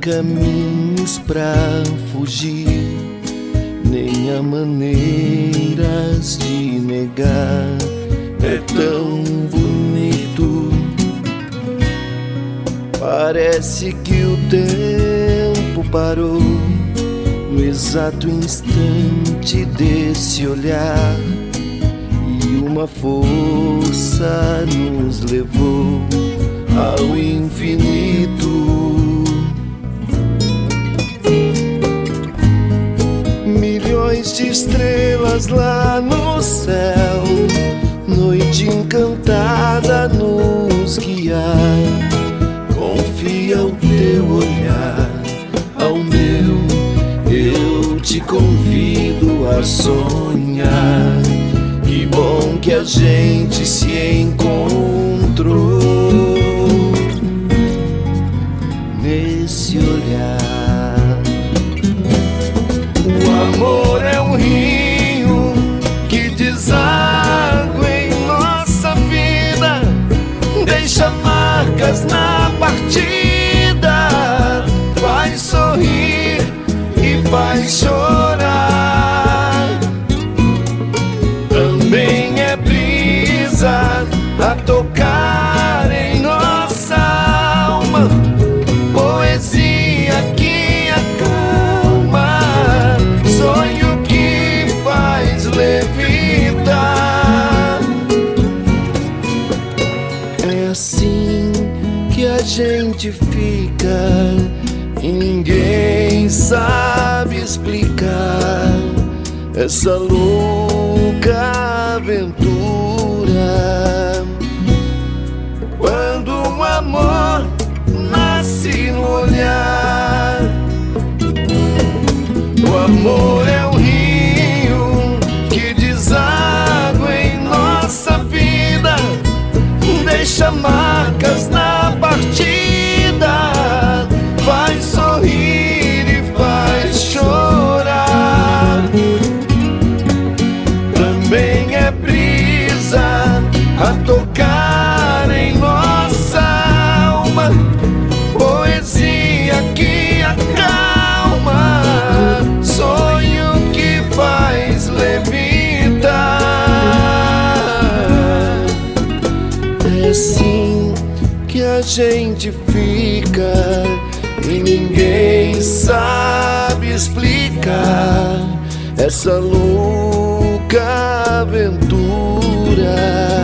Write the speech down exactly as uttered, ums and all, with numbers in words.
caminhos pra fugir, nem há maneiras de negar. É tão bonito, parece que o tempo parou no exato instante desse olhar, e uma força nos levou ao infinito. Milhões de estrelas lá no céu, noite encantada nos guiar. Confia o teu olhar ao meu, eu te convido a sonhar. Que bom que a gente se encontrou nesse olhar. O amor é um rio que deságua em nossa vida, deixa marcas na partida, faz sorrir e faz chorar. Também é brisa a tocar em nossa alma, poesia que acalma, sonho que faz levitar. É assim que a gente fica e ninguém sabe explicar essa louca aventura. Quando um amor nasce no olhar, o amor é um rio que deságua em nossa vida, deixa marcas na partida, faz sorrir e faz chorar. Também é brisa a tocar em nossa alma, poesia que acalma, sonho que faz levitar. É assim que a gente fica e ninguém sabe explicar essa louca aventura.